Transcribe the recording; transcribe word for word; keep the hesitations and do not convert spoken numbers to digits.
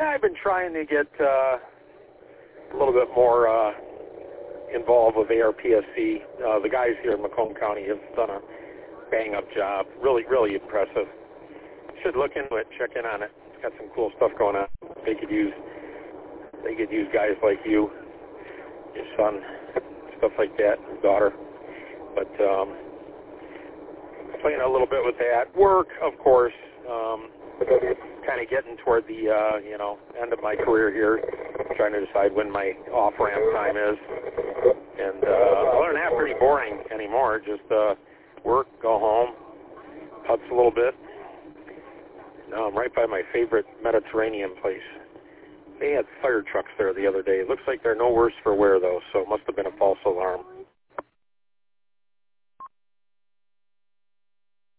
Yeah, I've been trying to get uh, a little bit more uh, involved with A R P S C. Uh, the guys here in Macomb County have done a bang-up job. Really, really impressive. Should look into it, check in on it. It's got some cool stuff going on. They could use, they could use guys like you, your son, stuff like that, your daughter. But um, playing a little bit with that. Work, of course. Um, kind of getting toward the uh, you know end of my career here, trying to decide when my off-ramp time is. And uh, other than that, pretty boring anymore. Just uh, work, go home, putz a little bit. Now I'm right by my favorite Mediterranean place. They had fire trucks there the other day. It looks like they're no worse for wear, though, so it must have been a false alarm.